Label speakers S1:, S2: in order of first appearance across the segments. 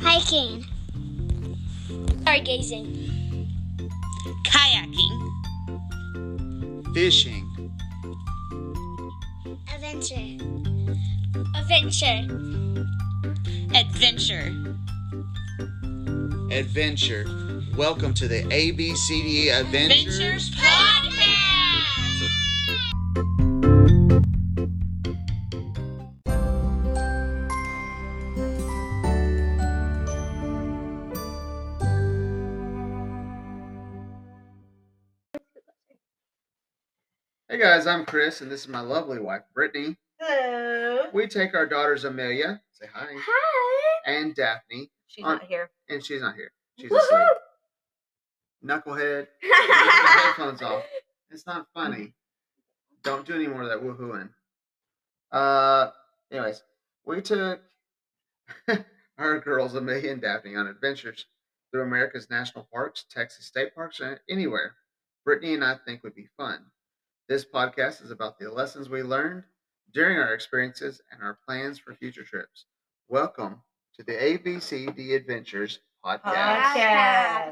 S1: Hiking. Stargazing.
S2: Kayaking.
S3: Fishing.
S1: Adventure.
S3: Adventure. Welcome to the ABCD Adventures
S2: Podcast.
S3: Hey guys, I'm Chris, and this is my lovely wife, Brittany.
S4: Hello.
S3: We take our daughters Amelia, say hi,
S1: Hi.
S3: and Daphne.
S4: She's not here.
S3: And she's not here. She's
S4: Woohoo!
S3: asleep. Knucklehead, take the headphones off. It's not funny. Don't do any more of that woohooing. Anyways, we took our girls Amelia and Daphne on adventures through America's national parks, Texas state parks, and anywhere Brittany and I think would be fun. This podcast is about the lessons we learned during our experiences and our plans for future trips. Welcome to the ABCD Adventures Podcast.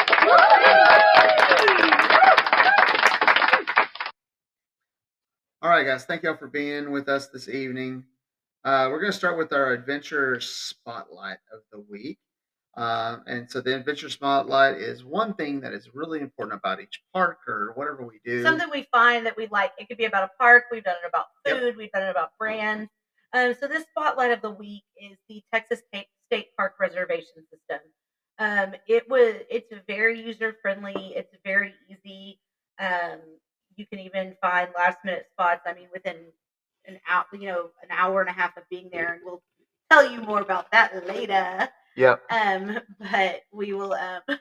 S3: All right, guys, thank y'all for being with us this evening. We're going to start with our adventure spotlight of the week. And so the adventure spotlight is one thing that is really important about each park or whatever we do.
S4: Something we find that we like. It could be about a park. We've done it about food. We've done it about brands. So this spotlight of the week is the Texas State Park Reservation System. It's very user friendly. It's very easy. You can even find last minute spots. I mean, within an hour and a half of being there, and we'll tell you more about that later.
S3: Yep.
S4: But we will.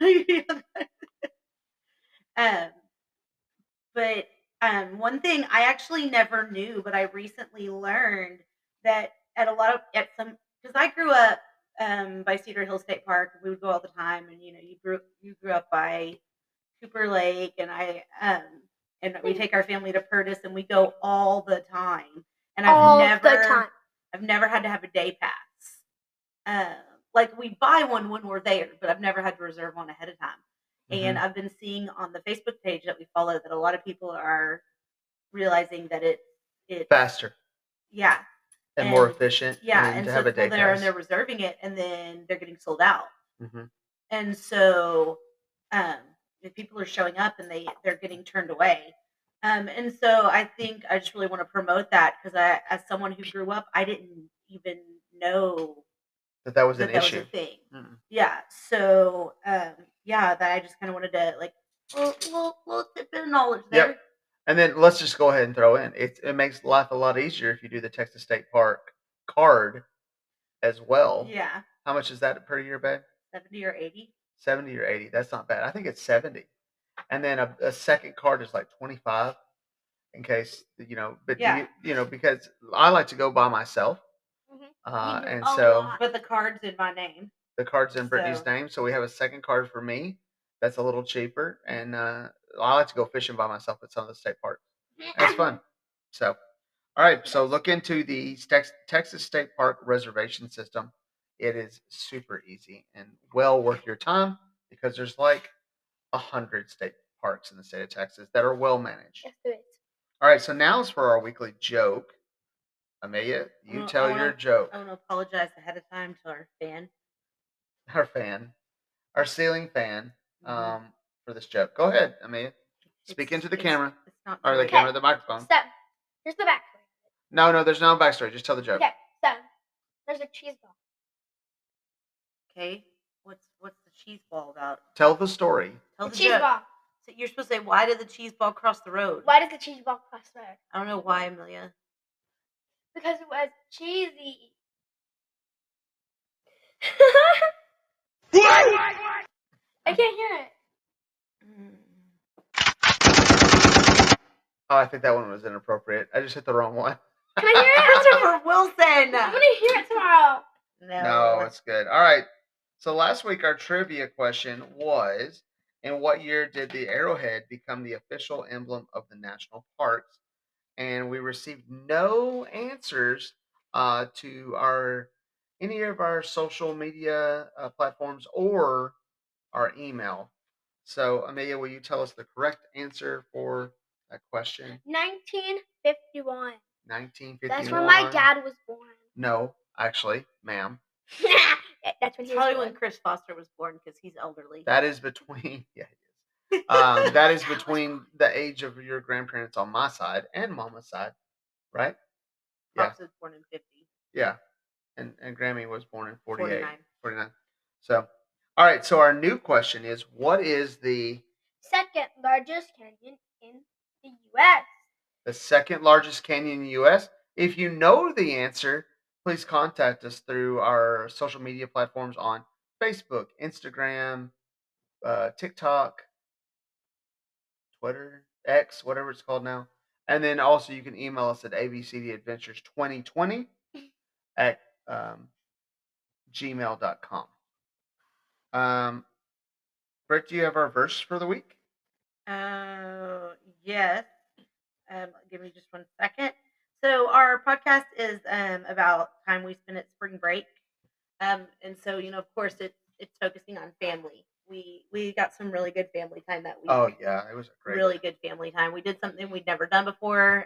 S4: One thing I actually never knew, but I recently learned that because I grew up by Cedar Hill State Park. We would go all the time, and you grew up by Cooper Lake, and we take our family to Purtis, and we go all the time. And I've never had to have a day pass. Like we buy one when we're there, but I've never had to reserve one ahead of time. Mm-hmm. And I've been seeing on the Facebook page that we follow that a lot of people are realizing that it's
S3: faster.
S4: Yeah.
S3: And more efficient.
S4: Yeah.
S3: And
S4: to
S3: have a day pass.
S4: And they're reserving it, and then they're getting sold out.
S3: Mm-hmm.
S4: And so people are showing up, and they're getting turned away. And so I think I just really want to promote that, because as someone who grew up, I didn't even know
S3: that was an issue.
S4: Was a thing. Mm-hmm. Yeah. So that I just kind of wanted to little tip of knowledge there.
S3: Yep. And then let's just go ahead and throw in it makes life a lot easier if you do the Texas State Park card as well.
S4: Yeah.
S3: How much is that per year, babe?
S4: 70 or 80.
S3: 70 or 80. That's not bad. I think it's 70. And then a second card is like 25 in case, but because I like to go by myself.
S4: Mm-hmm. But the card's in my name.
S3: The card's in Brittany's name. So we have a second card for me. That's a little cheaper. And I like to go fishing by myself at some of the state parks. That's fun. So, all right. So look into the Texas State Park Reservation System. It is super easy and well worth your time, because there's like 100 state parks in the state of Texas that are well managed.
S1: Yes, there is.
S3: All right, so now is for our weekly joke. Amelia, you tell your joke.
S4: I want to apologize ahead of time to our
S3: our ceiling fan, for this joke. Go ahead, Amelia. Speak into the camera.
S4: It's not
S3: or the camera, the microphone.
S1: So, here's the backstory.
S3: No, there's no backstory. Just tell the joke.
S1: Okay, so there's a cheese ball.
S4: Okay, what's the cheese ball about?
S3: Tell the story.
S4: Tell the
S1: cheese
S4: joke.
S1: Ball.
S4: So you're supposed to say, why did the cheese ball cross the road?
S1: Why does the cheese ball cross the road?
S4: I don't know why, Amelia.
S1: Because it was cheesy. I can't hear it.
S3: Oh, I think that one was inappropriate. I just hit the wrong one.
S1: Can I hear it?
S4: Christopher Wilson.
S1: I'm going to hear it tomorrow.
S3: No, it's good. All right. So last week our trivia question was, in what year did the arrowhead become the official emblem of the national parks? And we received no answers to our any of our social media platforms or our email. So, Amelia, will you tell us the correct answer for that question?
S1: 1951.
S3: 1951.
S1: That's when my dad was born.
S3: No, actually, ma'am.
S1: That's when
S4: It's
S1: he was
S4: probably
S1: born.
S4: when Chris Foster was born because he's elderly.
S3: That is between yeah, it is. That is between the age of your grandparents on my side and Mama's side, right? Yeah,
S4: Pops was born in 50.
S3: yeah. And Grammy was born in 48.
S4: 49.
S3: 49. So, all right. So our new question is, what is the
S1: Second largest canyon in the U.S.
S3: second largest canyon in the U.S.? If you know the answer, please contact us through our social media platforms on Facebook, Instagram, TikTok, Twitter, X, whatever it's called now. And then also you can email us at abcdadventures2020 at gmail.com. Brett, do you have our verse for the week?
S4: Yes. Give me just 1 second. So our podcast is about time we spend at spring break. And so, of course it's focusing on family. We got some really good family time that week.
S3: Oh yeah, it was a great
S4: Really good family time. We did something we'd never done before.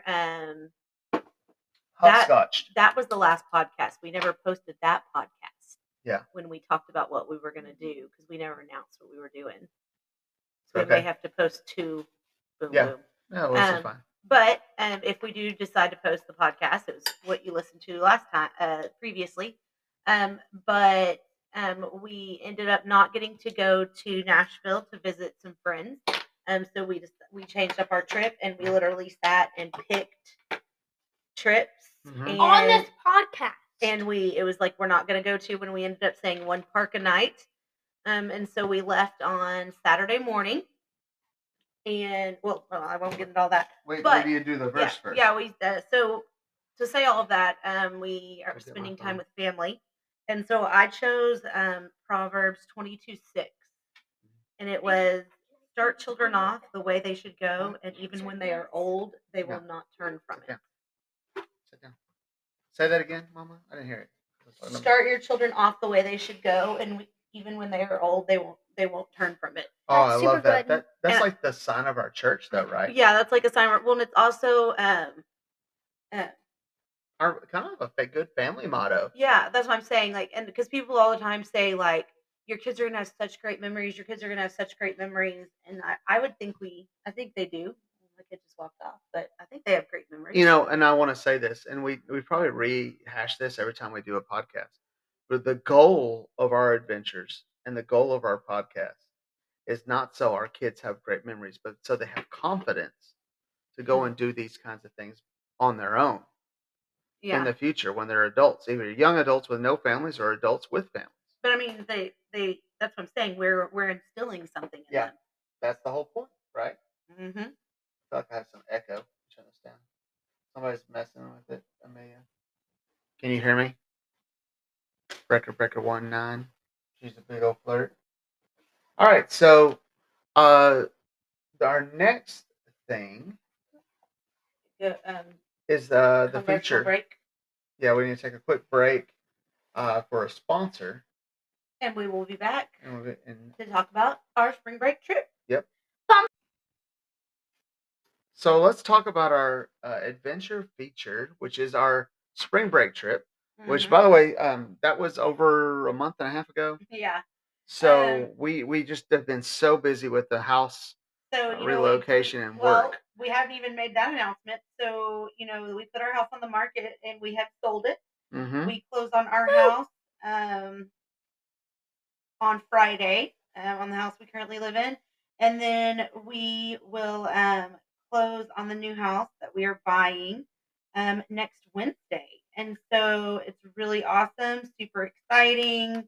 S3: hopscotch.
S4: That was the last podcast. We never posted that podcast.
S3: Yeah.
S4: When we talked about what we were going to do, because we never announced what we were doing. So we
S3: Okay.
S4: may have to post 2. Boom,
S3: Yeah.
S4: boom.
S3: No, this is fine.
S4: But if we do decide to post the podcast, it was what you listened to last time, previously. But we ended up not getting to go to Nashville to visit some friends. So we changed up our trip, and we literally sat and picked trips
S3: Mhm.
S1: On this podcast.
S4: and it was like we're not going to go to, when we ended up saying one park a night. And so we left on Saturday morning. And well, I won't get into all that.
S3: Wait,
S4: but
S3: maybe you do the verse first.
S4: Yeah, so to say all of that, we are
S3: I'll get my
S4: spending
S3: phone.
S4: time with family. And so I chose Proverbs 22:6. And it was, start children off the way they should go, and even when they are old, they will not turn from it.
S3: Sit down. Say that again, Mama. I didn't hear it.
S4: Start your children off the way they should go, and even when they are old, they won't turn from it.
S3: Oh, I
S1: That's
S3: love
S1: super
S3: that.
S1: good.
S3: That's
S4: And-
S3: like the sign of our church, though, right?
S4: Yeah, that's like a sign. Well, and it's also
S3: Our kind of a good family motto.
S4: yeah, that's what I'm saying. Like, and because people all the time say, like, your kids are gonna have such great memories. Your kids are gonna have such great memories, and I would think I think they do. My kid just walked off, but I think they have great memories.
S3: And I want to say this, and we probably rehash this every time we do a podcast. But the goal of our adventures and the goal of our podcast is not so our kids have great memories, but so they have confidence to go and do these kinds of things on their own
S4: yeah,
S3: in the future when they're adults, either young adults with no families or adults with families.
S4: but I mean, they that's what I'm saying. We're instilling something in
S3: Yeah. That's the whole point, right?
S4: them. Mm-hmm.
S3: I feel like I have some echo. Turn this down. Somebody's messing with it, Amelia. Can you hear me? Breaker 19. She's a big old flirt. All right, so our next thing is the
S4: Commercial
S3: feature.
S4: break,
S3: Yeah, we need to take a quick break for a sponsor.
S4: and we will be back
S3: And
S4: to talk about our spring break trip.
S3: yep. So let's talk about our adventure feature, which is our spring break trip. Which,
S4: Mhm.
S3: by the way, that was over a month and a half ago.
S4: Yeah.
S3: So we just have been so busy with the house
S4: So you know,
S3: relocation and
S4: well,
S3: work.
S4: we haven't even made that announcement. So we put our house on the market and we have sold it.
S3: Mm-hmm.
S4: We closed on our house on Friday, on the house we currently live in, and then we will close on the new house that we are buying next Wednesday. And so it's really awesome, super exciting.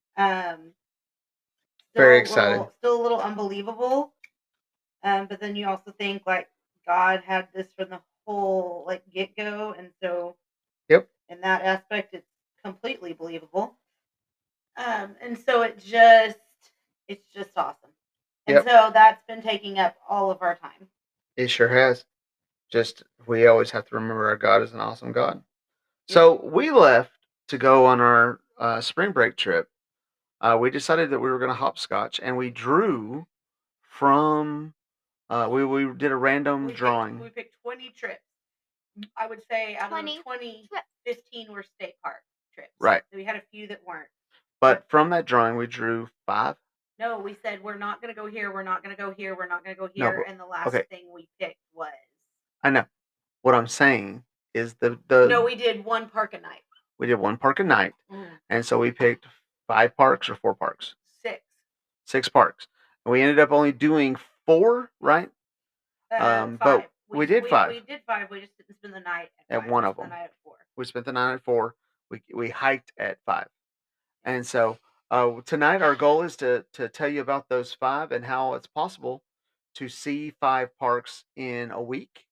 S3: Very exciting.
S4: Still a little unbelievable. But then you also think, like, God had this from the whole, like, get-go, and so
S3: Yep.
S4: in that aspect it's completely believable. And so it's just awesome. And
S3: Yep.
S4: so that's been taking up all of our time.
S3: It sure has. Just we always have to remember our God is an awesome God. So we left to go on our spring break trip, we decided that we were going to hopscotch, and we drew from. We did a random drawing.
S4: We picked 20 trips. I would say out of the
S1: 20
S4: 20,
S1: trips.
S4: 15 were state park trips.
S3: Right.
S4: We had a few that weren't.
S3: But from that drawing, we drew 5.
S4: No, we said we're not going to go here. We're not going to go here. We're not going to go
S3: No,
S4: here.
S3: but-
S4: And the last
S3: okay.
S4: thing we picked was.
S3: I know. What I'm saying is
S4: No, we did one park a night.
S3: we did 1 park a night, and so we picked 5 parks or 4 parks.
S4: 6.
S3: 6 parks, and we ended up only doing 4, right?
S4: 5.
S3: But we did 5.
S4: We did 5. We just didn't spend the night
S3: At
S4: 5.
S3: one
S4: We
S3: of
S4: spent
S3: them.
S4: The night at 4.
S3: We spent the night at 4. We hiked at 5, and so tonight our goal is to tell you about those 5 and how it's possible to see 5 parks in a week,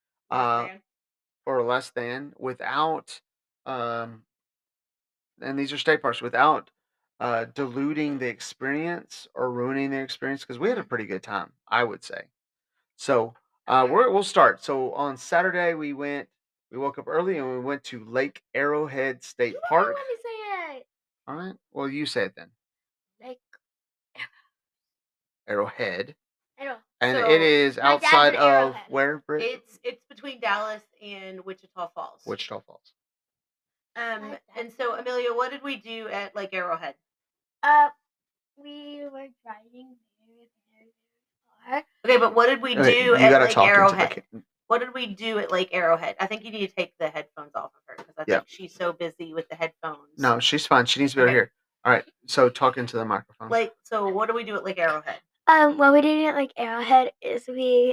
S3: or less than, without and these are state parks, without diluting the experience or ruining the experience, because we had a pretty good time, I would say. So we'll start. So on Saturday we woke up early and we went to Lake Arrowhead State Park.
S1: Let me say it.
S3: All right. Well, you say it then.
S1: Lake
S3: Arrowhead.
S1: Arrow.
S3: And
S4: So,
S3: it is
S1: my dad's
S3: outside
S1: in
S3: of
S1: Arrowhead.
S3: where, Britt?
S4: It's between Dallas and Wichita Falls.
S3: Wichita Falls.
S1: Like that.
S4: And so Amelia, what did we do at Lake Arrowhead?
S1: We were driving very far.
S4: Okay, but what did we
S3: Hey,
S4: do
S3: you
S4: at
S3: gotta
S4: Lake
S3: talk into the
S4: Arrowhead? What did we do at Lake Arrowhead? I think you need to take the headphones off of her because I
S3: Yeah.
S4: think she's so busy with the headphones.
S3: No, she's fine. She needs to be over
S4: Okay.
S3: here. All right. So talk into the microphone.
S4: So what do we do at Lake Arrowhead?
S1: What we did at Lake Arrowhead is we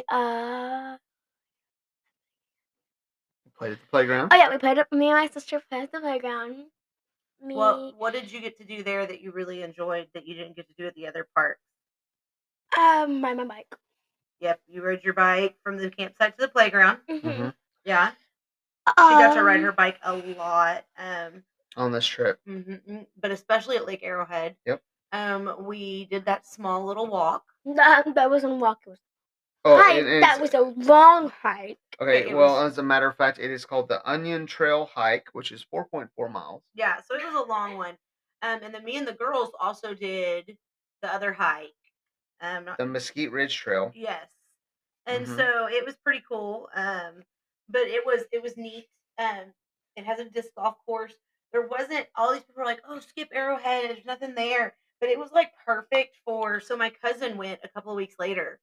S3: Played at the playground.
S1: oh yeah, we played. Me and my sister played at the playground. Me.
S4: What did you get to do there that you really enjoyed that you didn't get to do at the other park?
S1: Ride my bike.
S4: Yep, you rode your bike from the campsite to the playground.
S1: Mm-hmm.
S4: Yeah, she got to ride her bike a lot.
S3: On this trip.
S4: But especially at Lake Arrowhead.
S3: Yep.
S4: We did that small little walk.
S1: That wasn't a walk. It was
S3: Oh,
S1: hike. That was a long hike.
S3: okay.
S4: it
S3: Well,
S4: was-
S3: as a matter of fact, it is called the Onion Trail Hike, which is 4.4 miles.
S4: Yeah, so it was a long one. And then me and the girls also did the other hike.
S3: The Mesquite Ridge Trail.
S4: Yes. And
S3: Mhm.
S4: so it was pretty cool. But it was neat. It has a disc golf course. There wasn't all these people were like, oh, skip Arrowhead, there's nothing there. But it was like perfect so my cousin went a couple of weeks later.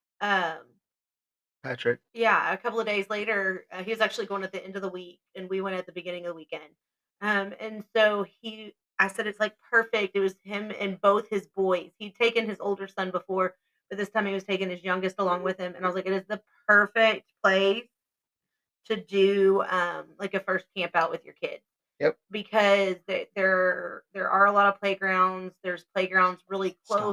S3: Patrick.
S4: Yeah, a couple of days later, he was actually going at the end of the week, and we went at the beginning of the weekend. And so I said it's like perfect. It was him and both his boys. He'd taken his older son before, but this time he was taking his youngest along with him. And I was like, it is the perfect place to do like a first camp out with your kids.
S3: Yep.
S4: Because there are a lot of playgrounds. There's playgrounds really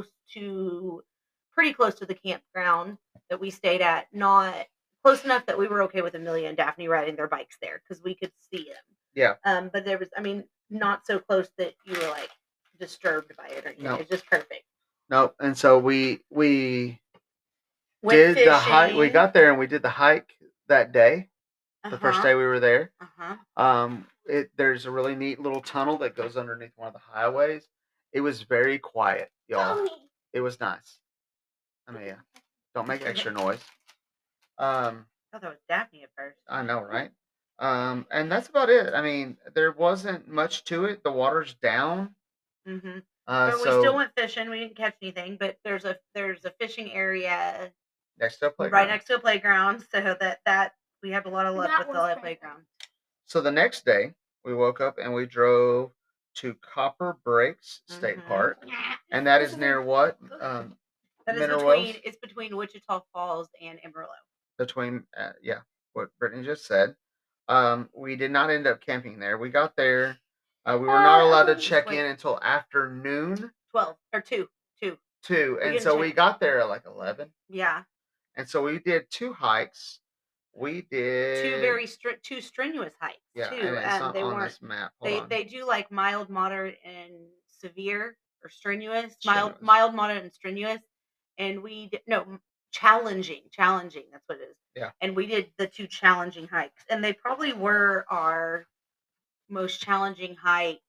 S4: pretty close to the campground that we stayed at. Not close enough that we were okay with Amelia and Daphne riding their bikes there because we could see them.
S3: Yeah.
S4: But there was, not so close that you were like disturbed by it or anything.
S3: No.
S4: It's just perfect.
S3: No, and so we
S4: Went
S3: did the hike. We
S4: fishing.
S3: got there and we did the hike that day. The first day we were there. There's a really neat little tunnel that goes underneath one of the highways. It was very quiet, y'all. It was nice. Amelia, don't make extra noise.
S4: I thought that was Daphne at first.
S3: I know, right? And that's about it. I mean, there wasn't much to it. The water's down.
S4: But we
S3: So
S4: still went fishing. We didn't catch anything, but there's a fishing area
S3: next to a playground.
S4: right next to a playground, so that we have a lot of luck
S1: That
S4: with
S1: was
S4: the
S1: perfect.
S4: playground.
S3: So the next day, we woke up and we drove to Copper Breaks State
S4: Mhm.
S3: Park, and that is near what?
S4: That is
S3: Mineral Wells?
S4: between Wichita Falls and Amarillo.
S3: Between what Brittany just said. We did not end up camping there. We got there. We were not allowed to check in until afternoon
S4: 12 or 2.
S3: too, and
S4: didn't
S3: so
S4: check
S3: we
S4: in.
S3: got there at like 11.
S4: Yeah,
S3: And so we did 2 hikes. We did
S4: two strenuous hikes
S3: yeah,
S4: too.
S3: and it's not
S4: They
S3: on
S4: weren't.
S3: this map. Hold on.
S4: They do like mild, moderate, and severe or strenuous.
S3: Strenuous.
S4: Mild, moderate, and strenuous. And challenging. That's what it is.
S3: Yeah.
S4: And we did the 2 challenging hikes, and they probably were our most challenging hikes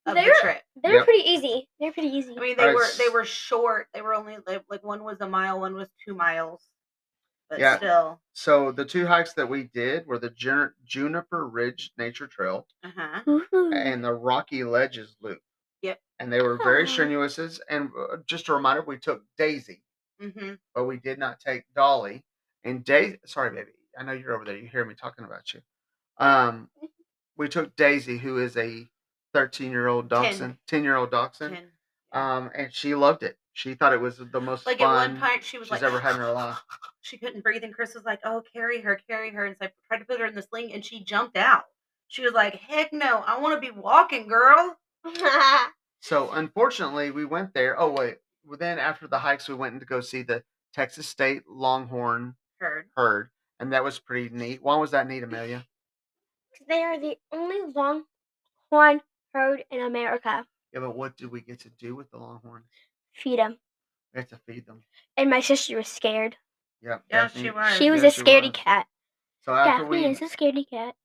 S4: of
S1: They're-
S4: the trip.
S1: They were
S3: Yep.
S1: pretty easy. They're pretty easy.
S4: I mean,
S3: Alright,
S4: they were short. They were only like one was a mile, one was 2 miles, but
S3: Yeah.
S4: still.
S3: So the 2 hikes that we did were the Juniper Ridge Nature Trail and the Rocky Ledges Loop.
S4: Yep.
S3: And they were very
S1: Aw.
S3: strenuous. And just a reminder, we took Daisy,
S4: Mm-hmm.
S3: but we did not take Dolly. And Daisy, sorry, baby, I know you're over there. You hear me talking about you. We took Daisy, who is a 13-year-old dachshund, 10-year-old dachshund.
S4: 10.
S3: And she loved it. She thought it was the most
S4: Like
S3: fun
S4: at one point, she was
S3: she's
S4: like,
S3: ever had in her life.
S4: She couldn't breathe, and Chris was like, "Oh, carry her." And so I tried to put her in the sling, and she jumped out. She was like, "Heck no, I want to be walking, girl."
S3: So unfortunately, we went there. Oh wait, well, then after the hikes, we went to go see the Texas State Longhorn herd, and that was pretty neat. Why was that neat, Amelia?
S1: They are the only longhorn herd in America.
S3: Yeah, but what did we get to do with the Longhorns?
S1: Feed them.
S3: We had to feed them.
S1: And my sister was scared.
S3: Yep.
S4: Yeah,
S3: Daphne-
S4: she was.
S1: She was
S3: yeah,
S1: a scaredy
S3: was.
S1: cat.
S3: So after
S1: Daphne is a scaredy cat.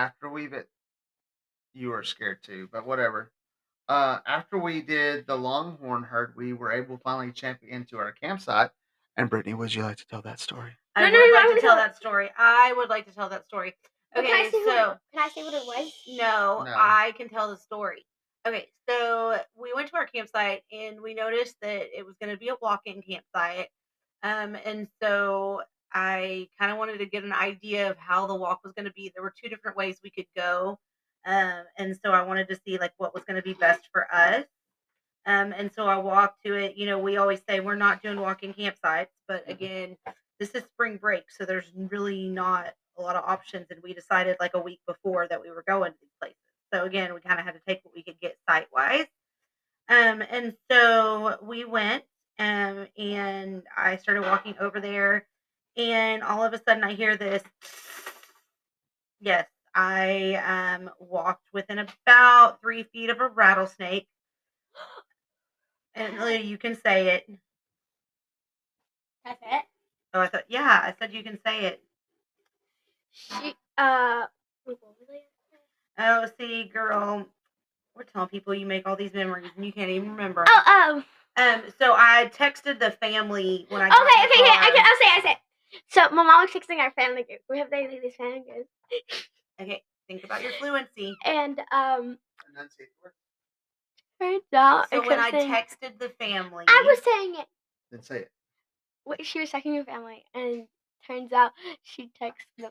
S3: you were scared too, but whatever. After we did the Longhorn herd, we were able to finally check into our campsite. And Brittany, would you like to tell that story?
S4: I
S1: No,
S4: would
S1: no, no,
S4: like
S1: I
S4: to
S1: wanna
S4: tell
S1: tell-
S4: that story. I would like to tell that story.
S1: But
S4: Okay,
S1: can I say
S4: so
S1: can I say what it was?
S4: no,
S3: No.
S4: I can tell the story. Okay, so we went to our campsite and we noticed that it was going to be a walk-in campsite. And so I kind of wanted to get an idea of how the walk was going to be. There were 2 different ways we could go. And so I wanted to see like what was going to be best for us. And so I walked to it. You know, we always say we're not doing walk-in campsites, but again, this is spring break, so there's really not a lot of options. And we decided like a week before that we were going to these places. So again, we kind of had to take what we could get site wise. And so we went, and I started walking over there, and all of a sudden I hear this. Yes, I walked within about 3 feet of a rattlesnake. And Leah, you can say it.
S1: That's it.
S4: Oh, I thought, yeah, I said you can say it.
S1: She what was it?
S4: Oh, see, girl, we're telling people you make all these memories and you can't even remember.
S1: Oh.
S4: So I texted the family when I got
S1: Okay.
S4: in the car.
S1: I'll say. So my mom was fixing our family group. We have these family groups.
S4: Okay, think about your fluency.
S1: And
S3: Enunciate the word.
S1: turns out
S4: So when I
S1: saying,
S4: texted the family,
S1: I was saying it.
S3: Then say it.
S1: She was texting her family, and turns out she texted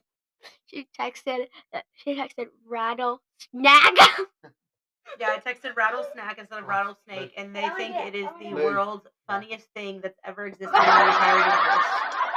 S1: rattle snack.
S4: yeah, I texted rattlesnack instead of rattlesnake, and they think it is the
S3: Move.
S4: world's funniest thing that's ever existed in the entire universe.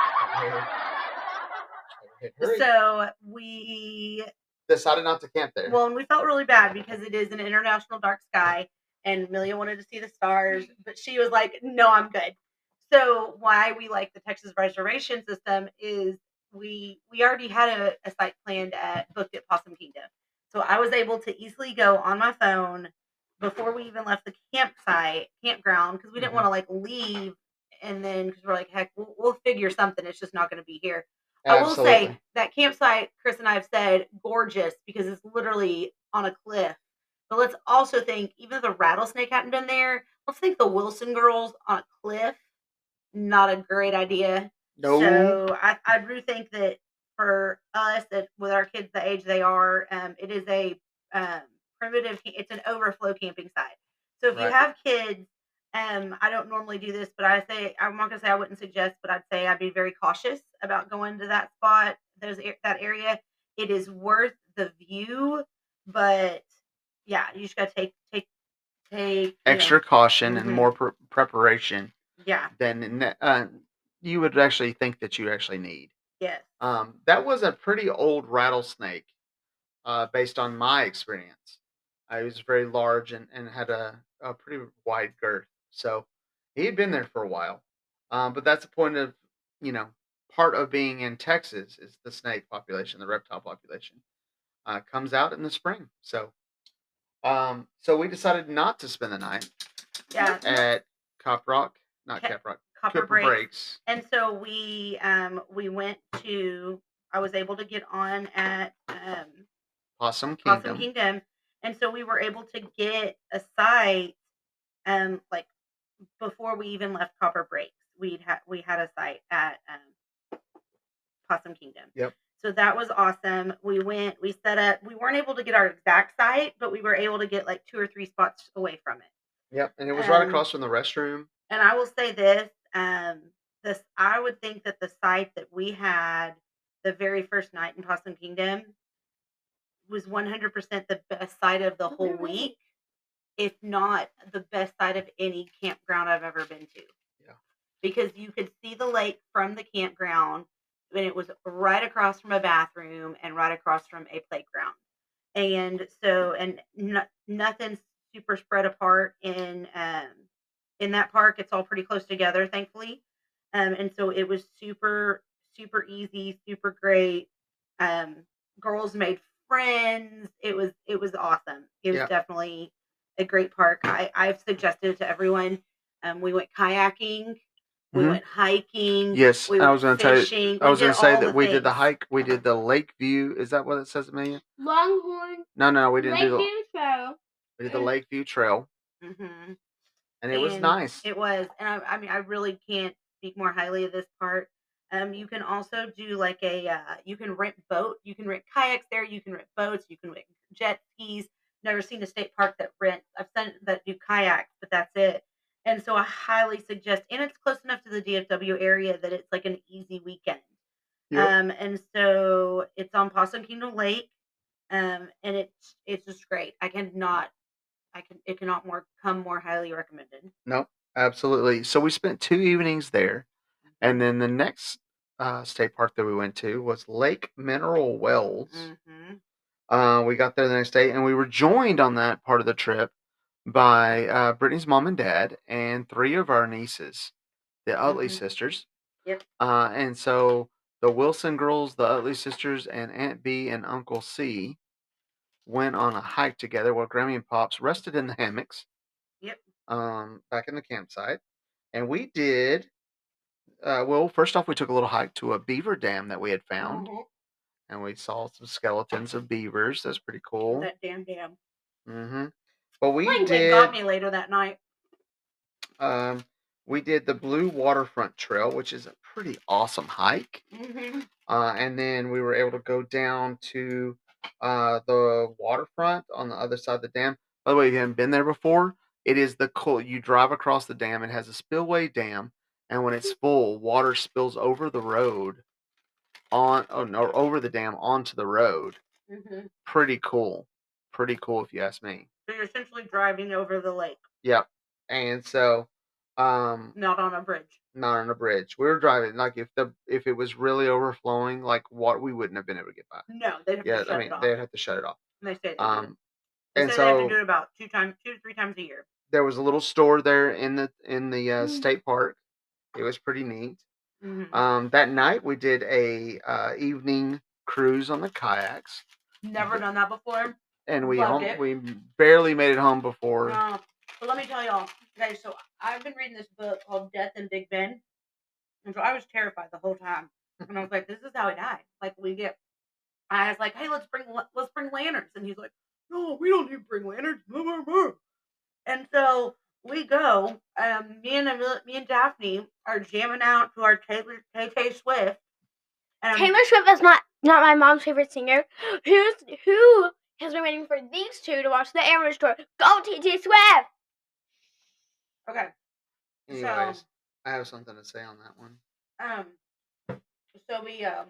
S3: Hurry.
S4: So we
S3: Decided not to camp there.
S4: Well, and we felt really bad because it is an international dark sky, and Amelia wanted to see the stars, but she was like, "No, I'm good." So why we like the Texas reservation system is we already had a site planned booked at Possum Kingdom, so I was able to easily go on my phone before we even left the campground, because we didn't want to like leave and then because we're like, heck, we'll figure something. It's just not going to be here. I will say that campsite, Chris and I have said, gorgeous because it's literally on a cliff. But let's also think, even if the rattlesnake hadn't been there, let's think the Wilson girls on a cliff. Not a great idea.
S3: No.
S4: So I do think that for us, that with our kids the age they are, it is a primitive. It's an overflow camping site. So if you
S3: Right.
S4: have kids, I don't normally do this, but I'm not gonna say I wouldn't suggest, but I'd say I'd be very cautious about going to that spot, that area. It is worth the view, but yeah, you just gotta take
S3: Extra caution and
S4: Mhm.
S3: more preparation
S4: Yeah.
S3: than you would actually think that you actually need.
S4: Yes.
S3: That was a pretty old rattlesnake, based on my experience. It was very large and had a pretty wide girth. So he had been there for a while. But that's the point of, part of being in Texas is the snake population, the reptile population comes out in the spring. So we decided not to spend the night
S4: Yeah.
S3: at Copper Breaks.
S4: And so we went to. I was able to get on at
S3: Possum
S4: Possum
S3: Kingdom.
S4: Kingdom, And so we were able to get a site, like before we even left Copper Breaks. We had a site at Possum Kingdom.
S3: Yep.
S4: So that was awesome. We set up. We weren't able to get our exact site, but we were able to get like 2 or 3 spots away from it.
S3: Yep. And it was right
S4: Um,
S3: across from the restroom.
S4: And I will say this, I would think that the site that we had the very first night in Possum Kingdom was 100% the best site of the whole week, if not the best site of any campground I've ever been to.
S3: Yeah.
S4: Because you could see the lake from the campground, and it was right across from a bathroom and right across from a playground. And so, nothing's super spread apart in that park. It's all pretty close together, thankfully. And so it was super, super easy, super great. Girls made friends. It was awesome. It was
S3: Yeah.
S4: definitely a great park. I've suggested it to everyone. We went kayaking. We
S3: Mhm.
S4: went hiking.
S3: Yes,
S4: We
S3: I
S4: went
S3: was going to tell you.
S4: fishing.
S3: I was
S4: We
S3: going
S4: did
S3: to say
S4: all
S3: that
S4: the
S3: we did the
S4: things.
S3: hike. We did the Lake View. Is that what it says, Amelia?
S1: Longhorn
S3: No, we didn't do the.
S1: Lakeview Trail.
S3: We did the Lakeview Trail,
S4: Mhm.
S3: and it was
S4: And
S3: nice.
S4: it was, and I mean, I really can't speak more highly of this part. You can also do like you can rent boat, you can rent kayaks there, you can rent boats, you can rent jet skis. Never seen a state park that rent. I've seen that do kayaks, but that's it. And so I highly suggest, and it's close enough to the DFW area that it's like an easy weekend.
S3: Yep.
S4: And so it's on Possum Kingdom Lake, and it's just great. It cannot come more highly recommended.
S3: No, absolutely. So we spent 2 evenings there, and then the next state park that we went to was Lake Mineral Wells.
S4: Mm-hmm.
S3: We got there the next day, and we were joined on that part of the trip by Brittany's mom and dad and 3 of our nieces, the Utley
S4: Mhm.
S3: sisters.
S4: Yep.
S3: And so the Wilson girls, the Utley sisters, and Aunt B and Uncle C went on a hike together while Grammy and Pops rested in the hammocks
S4: Yep.
S3: back in the campsite. And we did, well, first off, we took a little hike to a beaver dam that we had found,
S4: Mhm.
S3: and we saw some skeletons of beavers. That's pretty cool.
S4: That damn dam.
S3: Mm-hmm. But we
S4: Plague
S3: did.
S4: got me later that night.
S3: We did the Blue Waterfront Trail, which is a pretty awesome hike.
S4: Mm-hmm.
S3: And then we were able to go down to the waterfront on the other side of the dam. By the way, if you haven't been there before, it is the cool. You drive across the dam. It has a spillway dam, and when it's full, water spills over the road over the dam onto the road.
S4: Mm-hmm.
S3: Pretty cool. Pretty cool, if you ask me.
S4: So you're essentially driving over the lake.
S3: Yep. And so,
S4: not on a bridge.
S3: Not on a bridge. We were driving like if it was really overflowing, like what we wouldn't have been able to get by.
S4: No, they'd have to shut it off.
S3: They'd have to shut it off.
S4: And they say they do.
S3: They
S4: say they have to do it about 2 to 3 times a year.
S3: There was a little store there in the state park. It was pretty neat.
S4: Mm-hmm.
S3: That night we did a evening cruise on the kayaks.
S4: Never done that before.
S3: And we barely made it home before.
S4: But let me tell y'all. Okay, so I've been reading this book called Death in Big Bend. And so I was terrified the whole time. And I was like, this is how I die. Like I was like, hey, let's bring lanterns. And he's like, no, we don't need to bring lanterns. Blah, blah, blah. And so we go. Me and Daphne are jamming out to our Taylor Swift.
S1: Taylor Swift is not my mom's favorite singer. Who has been waiting for these two to watch the Eras tour? Go TT Swift.
S4: Okay.
S3: Anyways, so, I have something to say on that one.
S4: So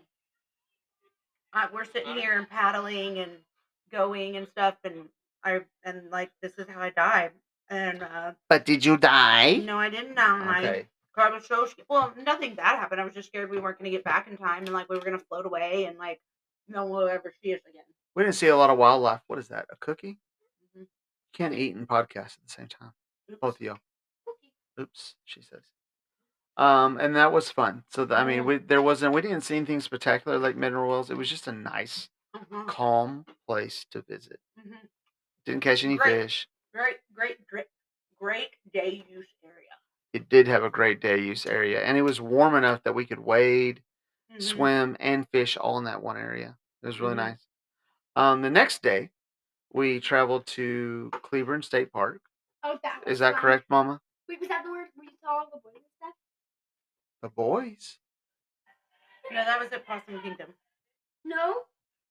S4: we're sitting here and paddling and going and stuff, and like this is how I died. And
S3: but did you die?
S4: No, I didn't die.
S3: Okay.
S4: I was so scared. Well, nothing bad happened. I was just scared we weren't going to get back in time, and like we were going to float away, and like no one will ever see us again.
S3: We didn't see a lot of wildlife. What is that? A cookie? Mm-hmm. Can't eat and podcast at the same time. Oops. Both of y'all. Oops, she says. And that was fun. So I mean, we didn't see anything spectacular like Mineral Wells. It was just a nice, calm place to visit. Mm-hmm. Didn't catch any fish.
S4: Great day use area.
S3: It did have a great day use area, and it was warm enough that we could wade, swim, and fish all in that one area. It was really nice. The next day, we traveled to Cleburne State Park.
S1: Oh, that was
S3: Is that
S1: fun.
S3: correct, Mama?
S1: Wait, was that the word where you saw all the boys and stuff?
S3: The boys?
S4: No, that was at Possum Kingdom.
S1: No.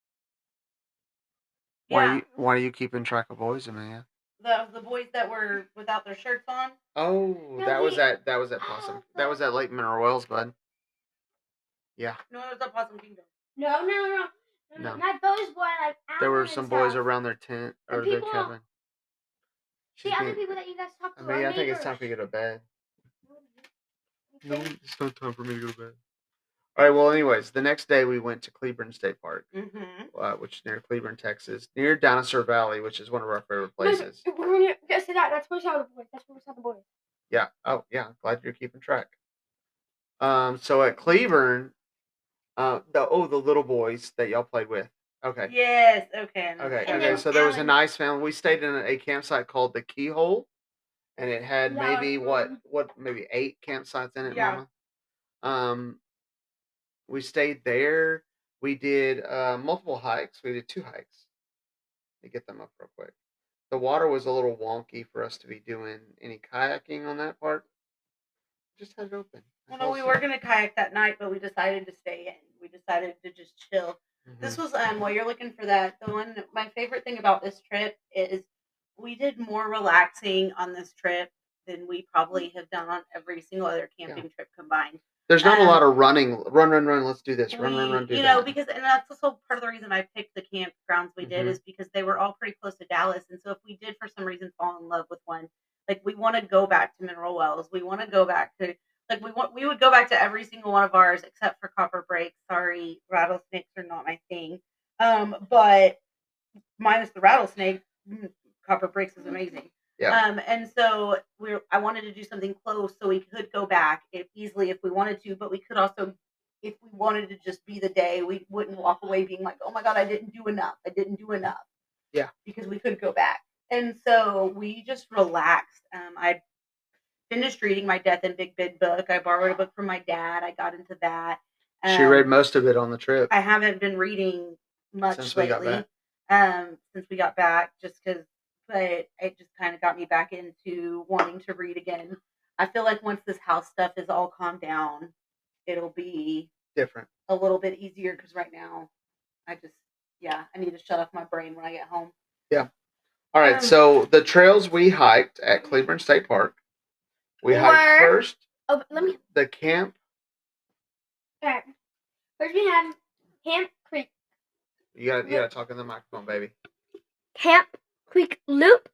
S4: Yeah,
S3: Why are you keeping track of boys, Amelia?
S4: the boys that were without their shirts on.
S3: Oh,
S1: No,
S3: that was
S1: he-
S3: at Possum. That was at Lake Mineral Wells, bud. Yeah.
S4: No, it was at Possum Kingdom.
S1: No.
S3: No.
S1: Not those boys. Like
S3: There were
S1: Alan
S3: some
S1: and
S3: boys
S1: stuff.
S3: around their tent
S1: The
S3: or their
S1: people-
S3: cabin.
S1: The other people that you guys talked to.
S3: Amelia,
S1: are
S3: I think it's
S1: neighbors.
S3: time for you to go to bed. No,
S1: Okay.
S3: it's not time for me to go to bed. All right. Well, anyways, the next day we went to Cleburne State Park, which is near Cleburne, Texas, near Dinosaur Valley, which is one of our favorite places.
S1: Yes, that's where we saw the boys. That's where we saw the boys.
S3: Yeah. Oh, yeah. Glad you're keeping track. So at Cleburne, the little boys that y'all played with. Okay.
S4: Yes. Okay.
S3: Okay.
S1: And
S3: Okay.
S1: then
S3: So there was a
S1: Alan-
S3: nice family. We stayed in a campsite called the Keyhole, and it had
S1: Yeah,
S3: maybe
S1: fun.
S3: maybe 8 campsites in it,
S4: Yeah.
S3: Mama. We stayed there. We did multiple hikes. We did 2 hikes. Let me get them up real quick. The water was a little wonky for us to be doing any kayaking on that part. Just had it open.
S4: Well, no, we were gonna kayak that night, but we decided to stay in. We decided to just chill. This was while you're looking for that. My favorite thing about this trip is we did more relaxing on this trip than we probably have done on every single other camping trip combined.
S3: There's not a lot of running. Run. Let's do this. Run. Do
S4: You
S3: that.
S4: know, because and that's also part of the reason I picked the campgrounds we did is because they were all pretty close to Dallas, and so if we did for some reason fall in love with one, like we want to go back to Mineral Wells, we want to go back to we would go back to every single one of ours except for Copper Break. Sorry, rattlesnakes are not my thing. But minus the rattlesnake, Copper Breaks is amazing.
S3: Yeah.
S4: And so I wanted to do something close so we could go back easily if we wanted to, but we could also, if we wanted to just be the day, we wouldn't walk away being like, oh my God, I didn't do enough.
S3: Yeah.
S4: Because we could go back. And so we just relaxed. I finished reading my Death in Big Bid book. I borrowed a book from my dad. I got into that.
S3: She read most of it on the trip.
S4: I haven't been reading much
S3: Since we got
S4: lately. Since we got back, just because, but it just kind of got me back into wanting to read again. I feel like once this house stuff is all calmed down, it'll be
S3: different,
S4: a little bit easier. Because right now, I need to shut off my brain when I get home.
S3: Yeah. All right. So the trails we hiked at Cleburne State Park. We hiked first.
S1: Oh,
S3: the camp.
S1: Okay. First we had Camp Creek.
S3: You gotta talk in the microphone, baby.
S1: Camp Creek Loop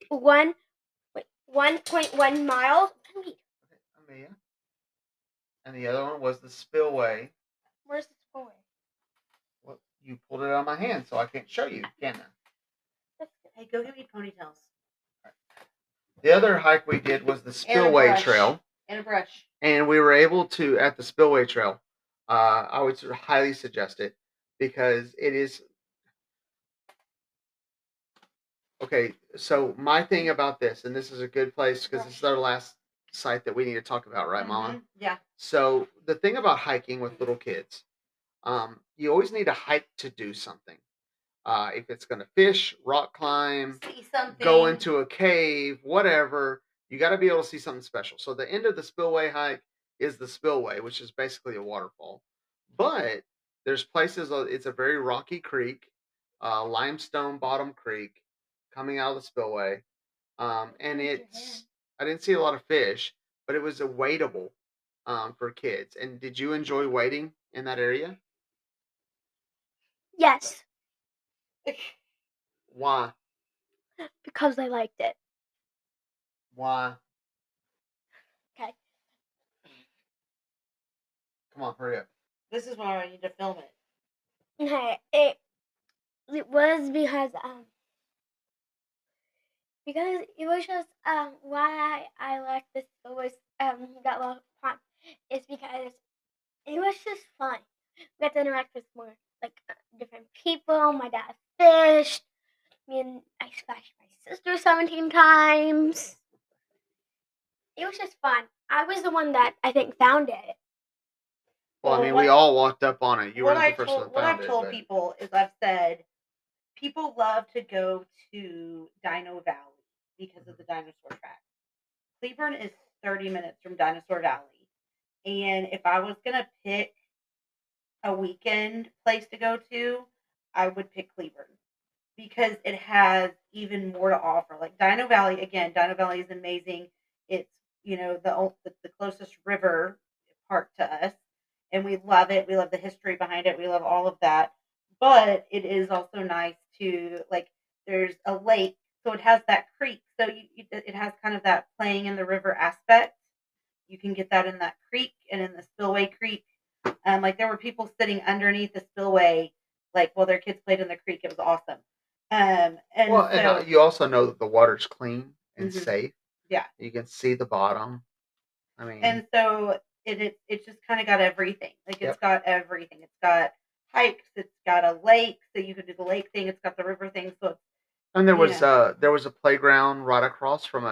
S1: 1.1 miles.
S3: Amelia. And the other one was the Spillway.
S1: Where's the Spillway?
S3: Well, you pulled it out of my hand, so I can't show you, can I?
S4: Hey, go get me ponytails.
S3: The other hike we did was the Spillway Trail.
S4: And a brush.
S3: And we were able to, at the Spillway Trail, I would highly suggest it because it is. Okay, so my thing about this, and this is a good place because this is our last site that we need to talk about, right, Mama?
S4: Yeah.
S3: So the thing about hiking with little kids, you always need a hike to do something. If it's going to fish, rock climb,
S4: see something,
S3: go into a cave, whatever, you got to be able to see something special. So the end of the Spillway hike is the Spillway, which is basically a waterfall. But there's places, it's a very rocky creek, limestone bottom creek coming out of the Spillway. And I didn't see a lot of fish, but it was a wadeable for kids. And did you enjoy wading in that area?
S1: Yes.
S3: Why?
S1: Because I liked it.
S3: Why?
S1: Okay.
S3: Come on, hurry up.
S4: This is why I need to film it.
S1: Okay. It was because it was just why I liked this was that long pond is because it was just fun. We got to interact with more different people. My dad fished. Me and I splashed my sister 17 times. It was just fun. I was the one that I think found it.
S3: Well, I mean, we all walked up on it. You were the first one that found it.
S4: What I've told people is I've said people love to go to Dino Valley because of the dinosaur track. Cleburne is 30 minutes from Dinosaur Valley. And if I was going to pick a weekend place to go to, I would pick Cleburne because it has even more to offer. Like Dino Valley, again, Dino Valley is amazing. It's the closest river park to us, and we love it. We love the history behind it. We love all of that. But it is also nice to like. There's a lake, so it has that creek. So it has kind of that playing in the river aspect. You can get that in that creek and in the Spillway Creek. Like there were people sitting underneath the spillway, like while their kids played in the creek. It was awesome. And
S3: Well, and
S4: so
S3: you also know that the water's clean and
S4: Mhm.
S3: safe.
S4: Yeah.
S3: You can see the bottom. I mean,
S4: And so it's just kind of got everything. Like it's
S3: Yep.
S4: got everything. It's got hikes. It's got a lake, so you could do the lake thing. It's got the river thing. So it's,
S3: and there was
S4: Yeah.
S3: there was a playground right across from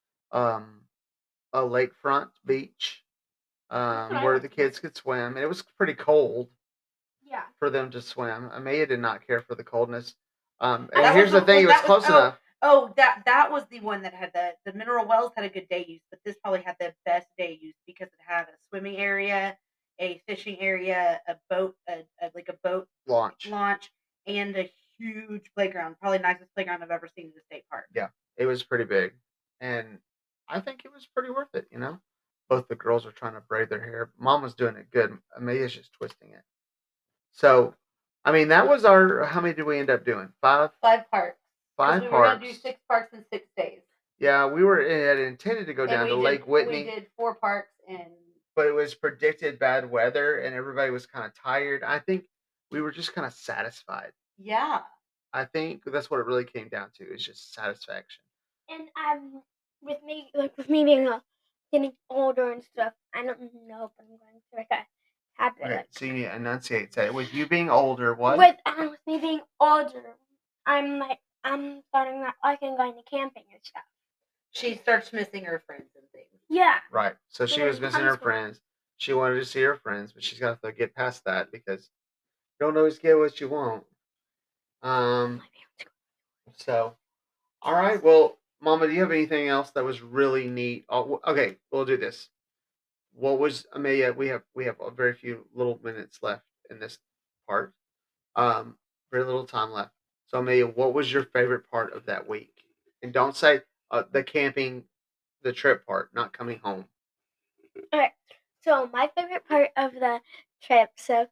S3: um a lakefront beach
S1: what I
S3: where
S1: like
S3: the
S1: to do.
S3: kids could swim. And it was pretty cold
S1: Yeah.
S3: for them to swim. Amelia did not care for the coldness. And
S4: That
S3: here's
S4: was
S3: the thing: it was
S4: that was
S3: close enough.
S4: that was the one that had the Mineral Wells had a good day use, but this probably had the best day use because it had a swimming area, a fishing area, a boat, like a boat
S3: Launch.
S4: and a huge playground. Probably the nicest playground I've ever seen in the state park.
S3: Yeah, it was pretty big, and I think it was pretty worth it. Both the girls are trying to braid their hair. Mom was doing it good. Amelia's just twisting it. So, I mean, that was our. How many did we end up doing? 5.
S4: 5 parks. 'Cause
S3: 5
S4: we were
S3: parks.
S4: gonna do 6 parks in 6 days.
S3: Yeah, we had intended to go down to Lake Whitney.
S4: We did 4 parks and
S3: But it was predicted bad weather, and everybody was kind of tired. I think we were just kind of satisfied.
S4: yeah.
S3: I think that's what it really came down to, is just satisfaction.
S1: And with me being getting older and stuff, I don't know if I'm going to like a habit.
S3: Okay,
S1: Like,
S3: so you need to enunciate. Say it. With you being older, what?
S1: with me being older, I'm starting not liking going to camping and stuff.
S4: She starts missing her friends and things.
S1: Yeah.
S3: Right. So she
S1: Yeah,
S3: was missing her
S1: homeschool.
S3: friends. She wanted to see her friends, but she's got to get past that because you don't always get what you want. So, all right. Well, Mama, do you have anything else that was really neat? Oh, okay, we'll do this. What was Amelia? We have a very few little minutes left in this part. Very little time left. So Amelia, what was your favorite part of that week? And don't say the camping, the trip part, not coming home.
S1: Okay. So my favorite part of the trip, so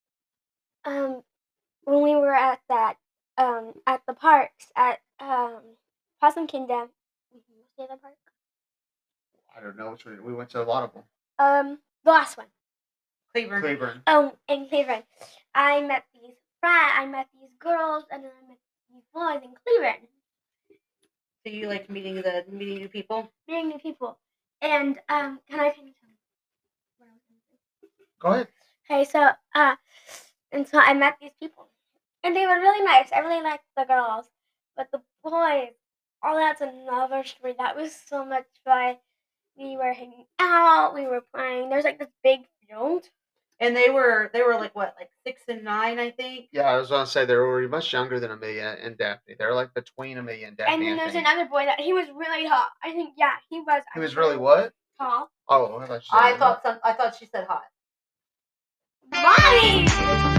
S1: when we were at the parks at Possum Kingdom. What's the other park?
S3: I don't know which one. We went to a lot of them.
S1: The last one.
S4: Cleburne.
S1: In Cleveland. I met these girls, and then I met these boys in Cleveland.
S4: So you liked meeting new people?
S1: Meeting new people. And can I tell you what I was going to say?
S3: Go ahead.
S1: Okay, so and so I met these people, and they were really nice. I really liked the girls, but the boys, oh, that's another story. That was so much fun. We were hanging out. We were playing. There's like this big field.
S4: And they were like what, like 6 and 9, I think.
S3: Yeah, I was going to say they were much younger than Amelia and Daphne. They're like between Amelia and Daphne.
S1: And then there's another boy that he was really tall. I think he was.
S3: He was really what?
S1: Tall.
S3: Oh, I
S4: thought she said hot.
S1: Mommy.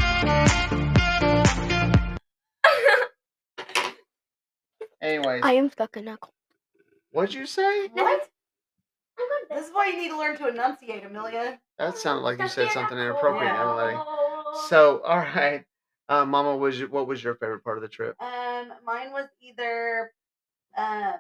S3: Anyways,
S1: I am stuck in knuckle.
S3: What'd you say?
S4: What? This is why you need to learn to enunciate, Amelia.
S3: That sounded like you said something inappropriate,
S4: Yeah.
S3: young lady. So, all right, Mama, what was your favorite part of the trip?
S4: Mine was either, I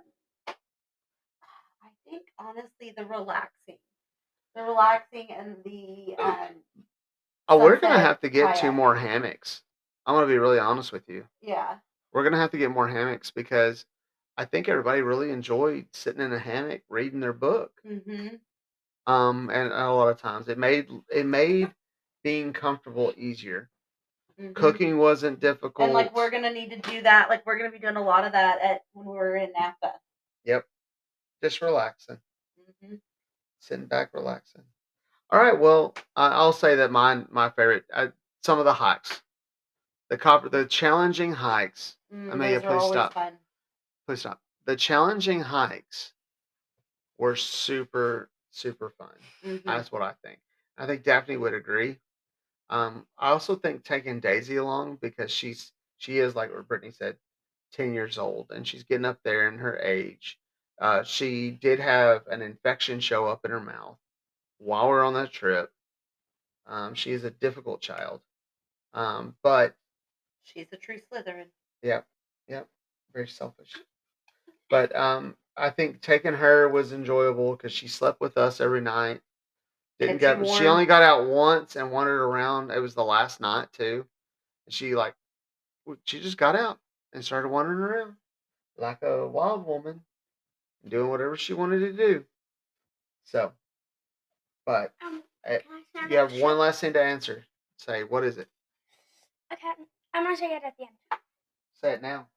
S4: think honestly the relaxing and the
S3: We're gonna
S4: sunset
S3: have to get 2
S4: kayak.
S3: more hammocks. I'm gonna be really honest with you.
S4: Yeah.
S3: We're gonna have to get more hammocks because I think everybody really enjoyed sitting in a hammock reading their book.
S4: Mm-hmm.
S3: And a lot of times it made being comfortable easier.
S4: Mm-hmm.
S3: Cooking wasn't difficult.
S4: And like we're gonna need to do that. Like we're gonna be doing a lot of that when we're in Napa.
S3: Yep. Just relaxing.
S4: Mm-hmm.
S3: Sitting back, relaxing. All right. Well, I'll say that my favorite, some of the hikes. the challenging hikes. Amelia,
S4: Those are
S3: please
S4: always
S3: stop.
S4: fun.
S3: Please stop. The challenging hikes were super, super fun.
S4: Mhm.
S3: That's what I think. I think Daphne would agree. I also think taking Daisy along because she is like what Brittany said, 10 years old, and she's getting up there in her age. She did have an infection show up in her mouth while we're on that trip. She is a difficult child, but
S4: She's a true Slytherin.
S3: yeah, yeah, very selfish. But I think taking her was enjoyable because she slept with us every night. Didn't
S4: Kept you
S3: get. She
S4: warm.
S3: only got out once and wandered around. It was the last night too. She she just got out and started wandering around like a wild woman, doing whatever she wanted to do. So, but
S1: Can
S3: uh,
S1: I say
S3: you have
S1: that
S3: one
S1: shit?
S3: last thing to answer. Say, what is it?
S1: Okay, I'm gonna say it at the end.
S3: Say it now.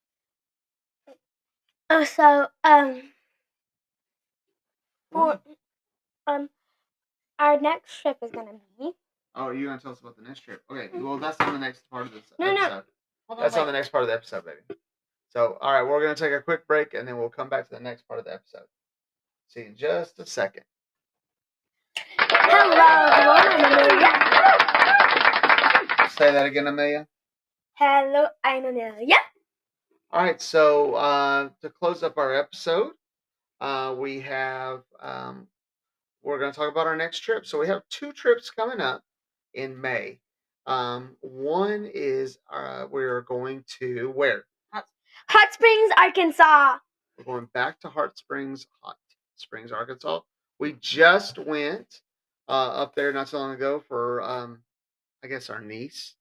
S1: Oh, so for our next trip is gonna be.
S3: Oh, you're gonna tell us about the next trip? Okay. Well, that's on the next part of this
S1: No.
S3: episode.
S4: Hold
S3: That's on
S4: wait.
S3: the next part of the episode, baby. So, all right, we're gonna take a quick break and then we'll come back to the next part of the episode. See you in just a second.
S1: Hello, everyone. I'm Amelia.
S3: Say that again, Amelia.
S1: Hello, I'm Amelia.
S3: All right, so to close up our episode, we have we're going to talk about our next trip. So we have 2 trips coming up in May. One is we're going to where?
S1: Hot Springs, Arkansas.
S3: We're going back to Hot Springs, Arkansas. We just went up there not so long ago for I guess our niece's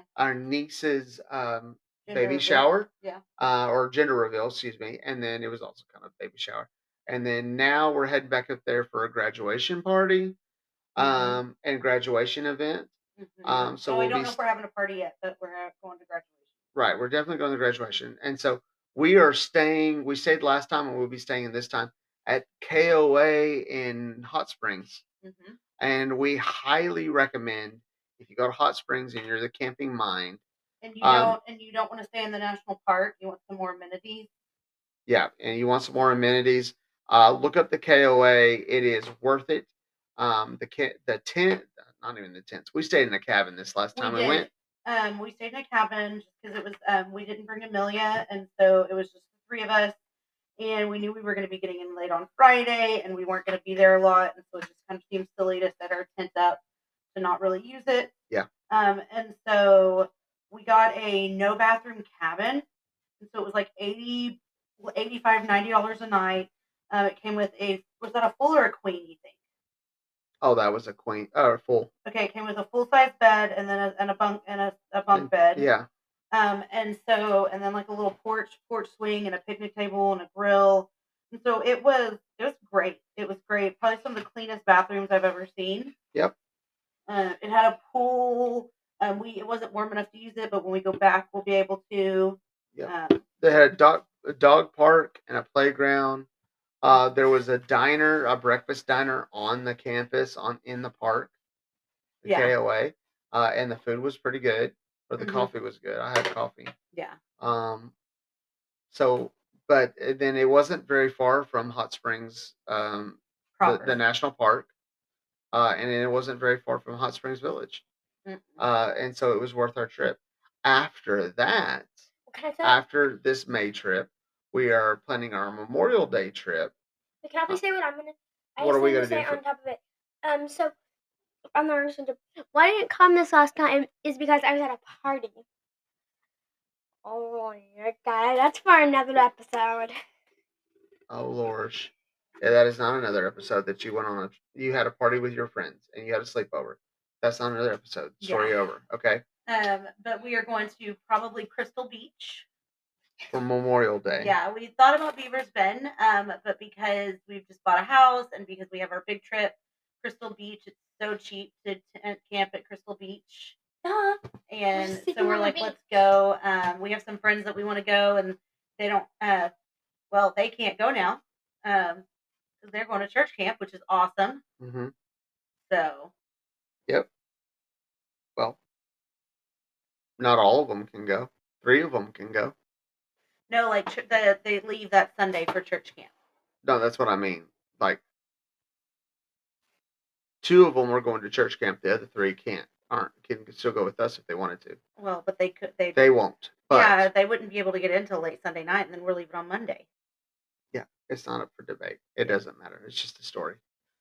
S3: baby
S4: reveal.
S3: shower.
S4: Yeah.
S3: Or gender reveal, excuse me. And then it was also kind of baby shower. And then now we're heading back up there for a graduation party, and graduation event. So
S4: we
S3: we'll
S4: don't
S3: be
S4: know if we're having a party yet, but we're going to graduation.
S3: right. We're definitely going to graduation, and so we are staying. We stayed last time, and we'll be staying this time at KOA in Hot Springs. And we highly recommend if you go to Hot Springs and you're the camping mind.
S4: And you don't want to stay in the national park. You want some more amenities.
S3: Yeah, and you want some more amenities. Look up the KOA. It is worth it. The tent, not even the tents. We stayed in a cabin this last time we went.
S4: We stayed in a cabin just because it was. We didn't bring Amelia, and so it was just the 3 of us. And we knew we were going to be getting in late on Friday, and we weren't going to be there a lot, and so it just kind of seemed silly to set our tent up to not really use it.
S3: Yeah.
S4: And so we got a no bathroom cabin, and so it was like $85, $90 a night. It came with was that a full or a queen, you think?
S3: Oh, that was a queen or full.
S4: Okay, it came with a full size bed and then a bunk and a bunk bed.
S3: Yeah.
S4: And then like a little porch swing and a picnic table and a grill. And so it was great. It was great. Probably some of the cleanest bathrooms I've ever seen.
S3: Yep.
S4: It had a pool. It wasn't warm enough to use it, but when we go back, we'll be able to.
S3: Yeah. They had a dog park and a playground. There was a diner, a breakfast diner on the campus, in the park, the KOA, and the food was pretty good, or the coffee was good. I had coffee.
S4: Yeah.
S3: So, but then it wasn't very far from Hot Springs, the national park, and it wasn't very far from Hot Springs Village, and so it was worth our trip. After that, after this May trip, we are planning our Memorial Day trip.
S1: Can I please say what I'm gonna?
S3: What are we gonna
S1: say
S3: do
S1: on top of it? So on the relationship, why I didn't come this last time is because I was at a party. Oh my God, that's for another episode.
S3: Oh Lord, yeah, that is not another episode that you went on. You had a party with your friends and you had a sleepover. That's not another episode. Story over. Okay.
S4: But we are going to probably Crystal Beach
S3: for Memorial Day.
S4: Yeah, we thought about Beaver's Bend, but because we've just bought a house and because we have our big trip, Crystal Beach, it's so cheap to camp at Crystal Beach. And so we're like, let's go. We have some friends that we want to go, and they don't. Well, they can't go now because they're going to church camp, which is awesome. So.
S3: Yep. Well, Not all of them can go. 3 of them can go.
S4: No, like they leave that Sunday for church camp.
S3: No, that's what I mean. Like 2 of them are going to church camp. The other 3 can still go with us if they wanted to.
S4: Well, but they could.
S3: They won't. But
S4: yeah, they wouldn't be able to get in until late Sunday night, and then we're leaving on Monday.
S3: yeah, it's not up for debate. It doesn't matter. It's just a story.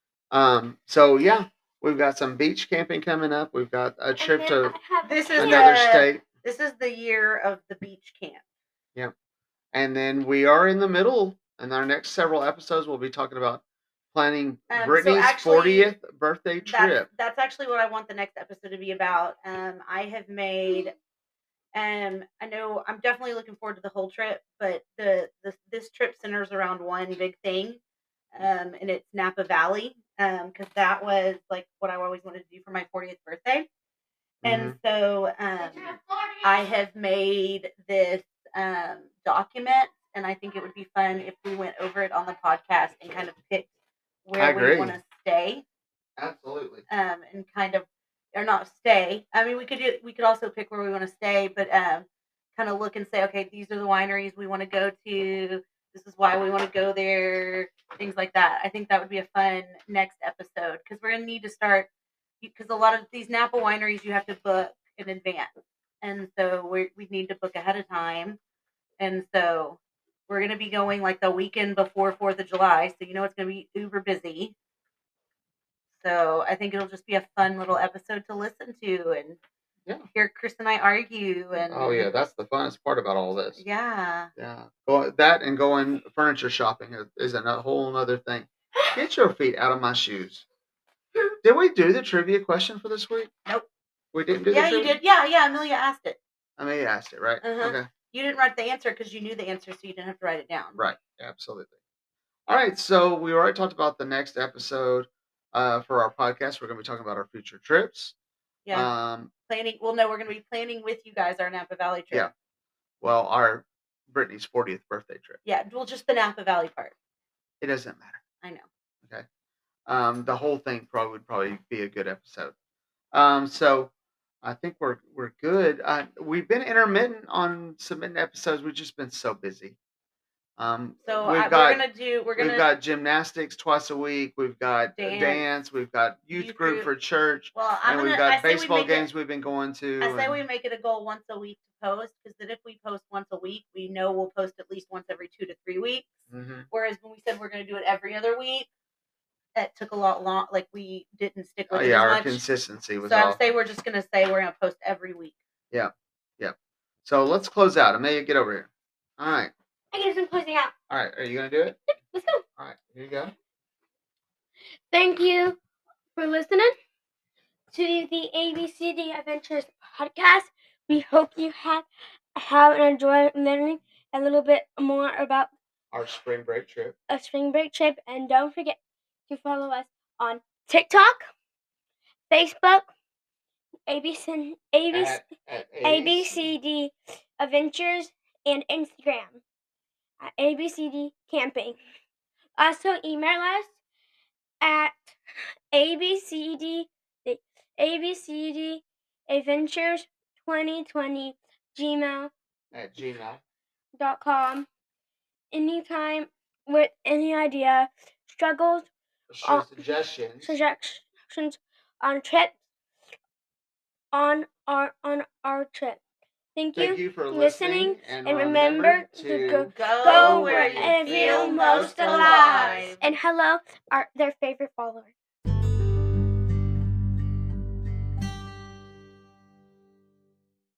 S3: So yeah, we've got some beach camping coming up. We've got a trip to
S4: This is
S3: another state.
S4: This is the year of the beach camp.
S3: Yeah. And then we are in the middle. In our next several episodes, we'll be talking about planning Brittany's 40th birthday trip.
S4: That's actually what I want the next episode to be about. I have made. I know I'm definitely looking forward to the whole trip, but this trip centers around one big thing, and it's Napa Valley, because that was like what I always wanted to do for my 40th birthday, and so I have made this document, and I think it would be fun if we went over it on the podcast and kind of picked where we want to stay.
S3: Absolutely.
S4: And kind of. Or not stay. I mean, we could also pick where we want to stay, but kind of look and say, okay, these are the wineries we want to go to. This is why we want to go there. Things like that. I think that would be a fun next episode because we're gonna need to start because a lot of these Napa wineries you have to book in advance, and so we need to book ahead of time, and so we're gonna be going like the weekend before 4th of July, so it's gonna be uber busy. So I think it'll just be a fun little episode to listen to and hear Chris and I argue. And
S3: oh yeah, that's the funnest part about all this.
S4: Yeah.
S3: Well, that and going furniture shopping is a whole other thing. Get your feet out of my shoes. Did we do the trivia question for this week?
S4: Nope.
S3: We didn't do.
S4: Yeah, you did. Yeah. Amelia asked it.
S3: Amelia asked it, right? Okay.
S4: You didn't write the answer because you knew the answer, so you didn't have to write it down.
S3: Right. Absolutely. All right. So we already talked about the next episode. For our podcast, we're going to be talking about our future trips.
S4: Yeah. Planning. Well, no, we're going to be planning with you guys our Napa Valley trip.
S3: Yeah. Well, our Brittany's 40th birthday trip.
S4: Yeah. Well, just the Napa Valley part.
S3: It doesn't matter.
S4: I know.
S3: Okay. The whole thing would probably be a good episode. So I think we're good. We've been intermittent on submitting episodes. We've just been so busy. We've got gymnastics twice a week. We've got dance. We've got youth group for church.
S4: Well,
S3: we've got baseball games we've been going to.
S4: I say we make it a goal once a week to post because then if we post once a week, we know we'll post at least once every 2 to 3 weeks.
S3: Mm-hmm.
S4: Whereas when we said we're going to do it every other week, it took a lot long. Like we didn't stick with it as much.
S3: Our consistency was.
S4: So I'd say we're just going to say we're going to post every week.
S3: Yeah. So let's close out. Amelia, get over here. All right.
S1: I guess I'm closing out.
S3: All right. Are you going to do it?
S1: Yep, let's go.
S3: All right. Here you go.
S1: Thank you for listening to the ABCD Adventures podcast. We hope you have enjoyed learning a little bit more about
S3: our spring break trip.
S1: And don't forget to follow us on TikTok, Facebook, ABCD Adventures, and Instagram at ABCD Camping. Also email us at ABCD Adventures 2020 gmail.com anytime with any idea, struggles, or suggestions on trips on our trip. Thank you for listening and remember to go where you feel most alive. And hello, their favorite follower.